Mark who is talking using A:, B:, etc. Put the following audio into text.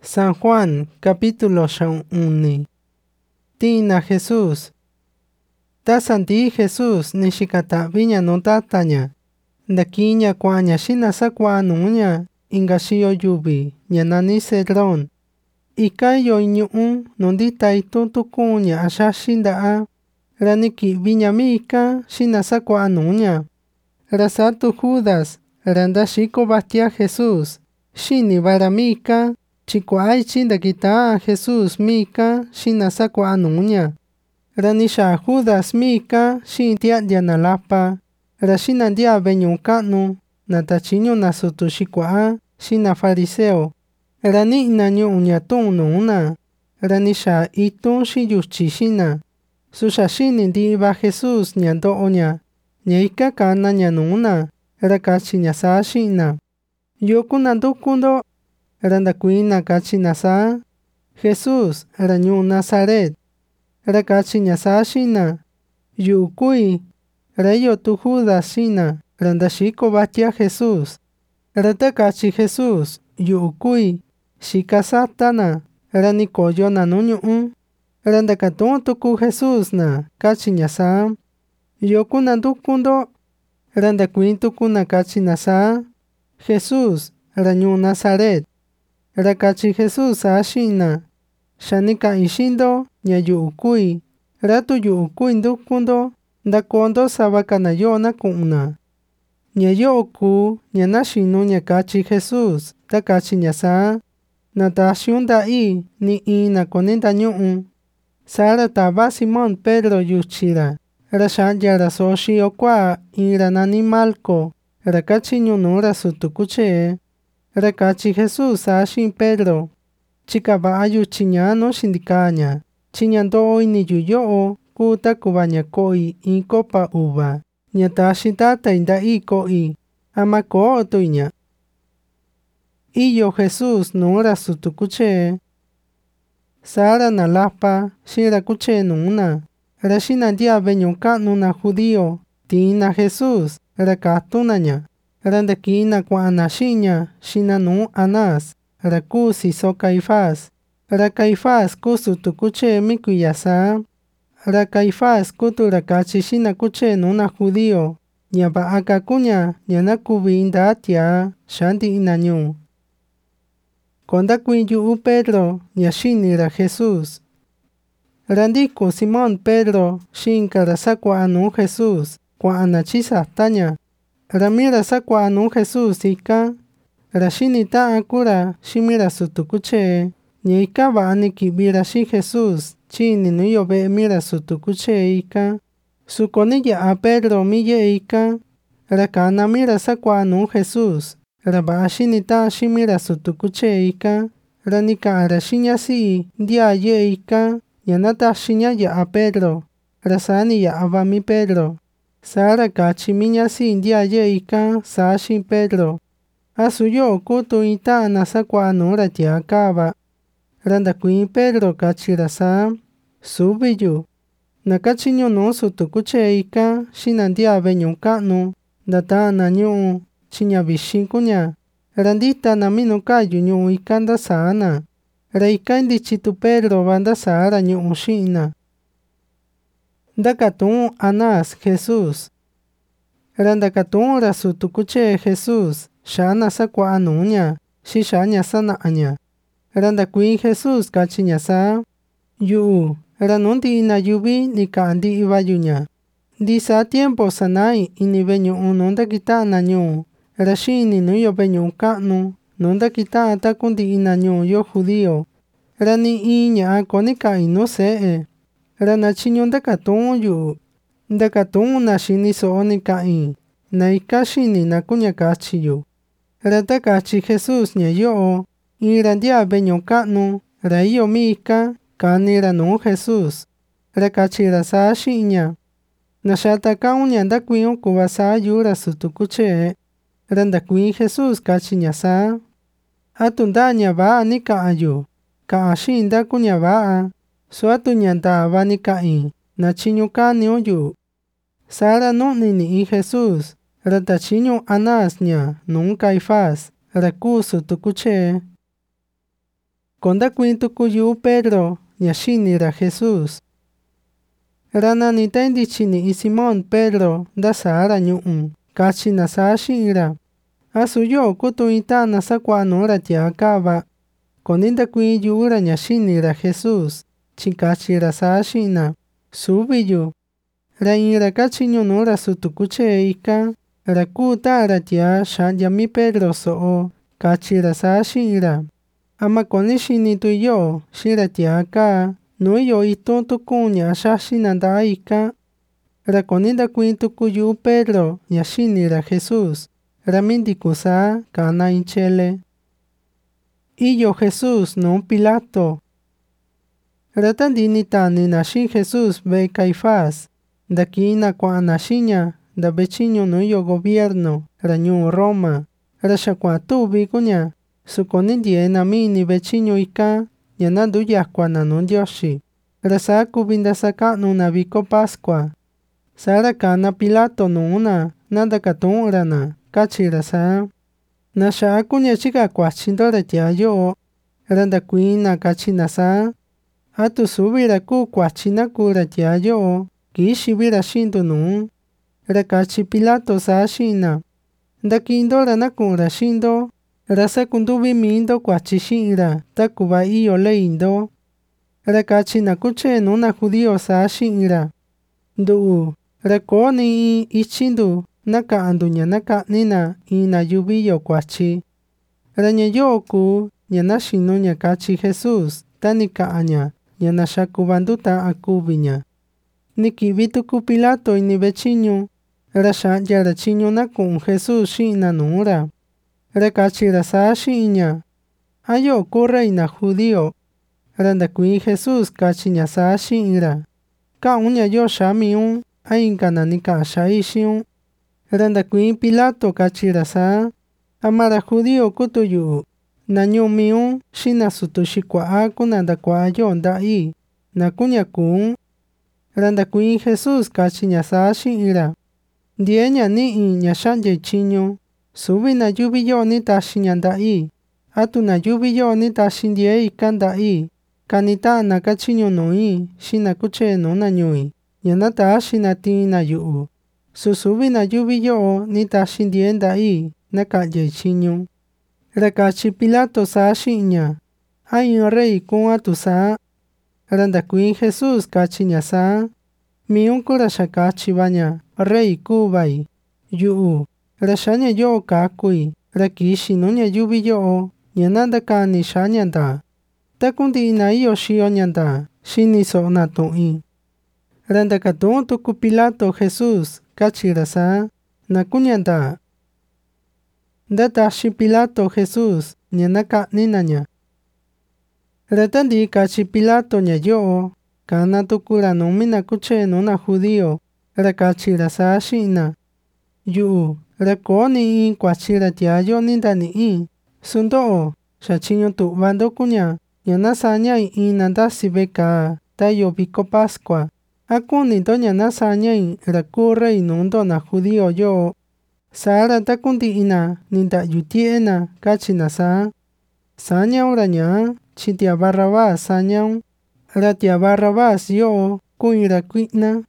A: San Juan, capítulo 1. Tina Jesús. Ta santi Jesús ni shikata viña no tataña. Dakiña kuaña shina sakwa nuña, ingashio yubi, nyanani Cedrón. Ikayo iñu nondita itutukuña ashashinda. Raniki viña mika shina sakwa nuña. Rasatu Judas, randashiko bastia Jesús. Shini varamika. Chikuay chinda kita Jesús mika shina sakwa anuña. Ranisha Judas mika shin tia dianalapa. Rashina dia benyunkanu. Natachiño nasutu shikwa shina fariseo. Rani inanyo unyatun nuna. Ranisha itun shiyuchi shina. Susha shini diva Jesús nyando oña. Nyaika kana nyanuna. Rakachi nyasa shina. Yokunandukundo. Randakuina kachi nasa. Jesús ranyu Nazaret. Rakachi nyasa shina. Yukui. Rayo tu Judas shina. Randashiko batia Jesús. Ratakachi Jesús. Yukui. Shika satana. Ranikoyo nanuñu. Randakatun tuku Jesús na. Kachi nyasa. Yokunandukundo. Randakuin tukuna kachi nasa. Jesús ranyu Nazaret. Rakachi Jesús ashina. Shanika ishindo nyayukui. Ratu yukui ndukundo. Ndakondo sabakanayona kuna. Nyayoku nyanashinu nyakachi Jesús. Takachi nyasa. Natashiunda ni nakoninda nyuu. Sara taba Simón Pedro yuchira. Rashanya rasoshi okwa iranani malko. Rakachi nyunura sutukuche. Rakachi Jesús ashin Pedro. Chikaba ayu chiñano shindikaña. Chiñando ni yuyo kuta kubanya koi inkopa uva. Nyatashi tata inda koi. Amako tuiña. Iyo Jesús nura sutukuche. Sara nalapa shira kuche nuna. Rashina dia benyonka nuna judío. Tina Jesús rakatunaña. Randakina kwa anashiña, shinanu Anás, rakusi so Caifás. Rakaifás kusu tukuche mikuyasa. Rakaifás kutu rakachi shina kuche nuna judío. Nyaba akakunya, nyanakubi indatia, shanti inanyu. Kondakuin yu Pedro, nyashinira Jesús. Randiku Simón Pedro, shinkara sakwa anu Jesús, kwa anachisa taña. Ramira sakwa anu Jesús ika. Rashinita akura shimira sutukuche. Nyika baani kibira shi Jesús. Chini nuyobe mira sutukuche ika. Sukonilla a Pedro miye ika. Rakana mira sakwa anu Jesús. Rabashinita shimira sutukuche ika. Ranika arashinya si dia ye ika. Yanata shinya ya a Pedro. Rasani ya abami Pedro. Sara kachimiña si india ye ika sashin Pedro. Asuyo kutu ita nasakwa anura tiakaba. Randakuin Pedro kachirasa. Subiyu. Nakachiño no sutukuche ika shinandia benyunkanu. Data nanyu chiña bishinkunya. Randita naminu kayu nyu ikanda sana. Reika indichitu Pedro banda sara nyu shina. Dakatun Anás Jesús. Randakatun rasutukuche Jesús. Shana sakwa anuña. Shishanya sanaña. Randakuin Jesús kachiñasa. Yu. Ranundi inayubi ni kandi ibayuña. Disa tiempo sanai inibeñu ununda kita nanyu. Rashini nuyo beñu kanu. Nunda kita atakundi inanyu yo judío. Rani iña konika inusee. Ranachiño ndakatun yu. Ndakatun nashini sooni kai. Naikashini nakunya kachiyu. Ratakachi Jesús nyayo. Irandia benyokanu. Rayo mika. Kaniranu Jesús. Rakachira sashiña. Nashataka unya ndakuin kubasa yura sutukuche. Randakuin Jesús kachiñasa. Atundaña ba nika ayu. Kaashin ndakunya ba. Suatu nyanta abanikai, nachiñuka niuyu. Sara no ni Jesús, ratachiño Anás nya, nun Caifás, rakusu tukuche. Konda kuintuku yu Pedro nyashinira Jesús. Ranani tendichini i Simón Pedro da sara ñu'u kachina sashinra. Asuyo kutuitana sakuanura tiakaba. Koninda kuin yura nyashinira Jesús chikachira sashina subiyu. Ra ira kachiñunura sutukuche ika. Ra kutara tia shanyami Pedro soo kachira sashinra. Ama konishini tuyo shira tiaka nuyo ituntu kunya shashinanda ika. Ra koninda kuintuku yu Pedro nyashinira Jesús. Ramindikusa kana inchele. Iyo Jesús no Pilato. Ratandini tani nashin Jesús be Caifás. Dakina kwa nashinya da bechiño nuyo gobierno rañu Roma. Rasha tubi kunya. Sukonindie namini bechiño ika. Yanandu yakwa nanun dioshi. Rasa kubinda saka nuna viko Pascua. Sara kana Pilato nuna nanda katunrana. Kachirasa. Nasha kunya chika kwachindore tiayo. Randa kuina kachinasa. Atu subira ku kwachina kura tiayo. Kishibira shindu nun. Rakachi Pilato sashina. Dakindora nakura shindo. Rasa kundubi mindo kwachishira. Takuba iyo leindo. Rakachi nakuche nuna judío sashira. Nduu. Rakoni ichindu. Naka andunya naka nina ina yubiyo kwachi. Rañayoku ñanashino ñakachi Jesús tanika aña ñanashakubanduta akubiña. Nikibituku Pilato ini bechiño. Rasha yarachiño nakun Jesús shina nura. Rakachi rasa shiña. Ayoku reina judío. Randakui Jesús kachiña sa shira. Ka uña yo shamiun ainkana nika shaishiun. Randakui Pilato kachirasa. Amara judío kutuyu. Nanyumiun shina sutushikwa akunanda kwa yondai. Nakunya kun. Randakui Jesús kachiñasa shira. Dienya ni nyashanye chiño. Subi na yubiyo ni tashinyandai. Atu na yubiyo ni tashindie ikandai. Kanita nakachiño nui. Shina kuche nuna nyui. Yanata shina tina yu. Susubi na yubiyo ni tashindiendai. Nakaye chiño. Rakachi Pilato sa shiña. Ayin rey kun atusa. Randakui Jesús kachiñasa. Miunku rashakachi baña. Rey kubai. Yu. Rashanya yo kakui. Rakishi nunya yubiyo. Yananda kani shanyanda. Takundi ina iyo shio nyanda. Shini so natui. Randakatun tuku Pilato Jesús kachirasa. Nakunyanda. Datashi Pilato Jesús ñanaka ninaña. Ratandi kachi Pilato ñayo. Kana tukura numina kuche nuna judío. Rakachira sashina. Yu. Rakoni in kwachira tiayo nindani in. Sundo. Shachiño tu bando kuña. Ñanasaña in nandasi beka. Tayo biko Pascua. Akuni do ñanasaña in rakura inundo na judío yo. Sara takundi ina ninda yutiena kachinasa. Saña uraña chitia Barrabás saña. Ratia Barrabás yo kuira kuitna.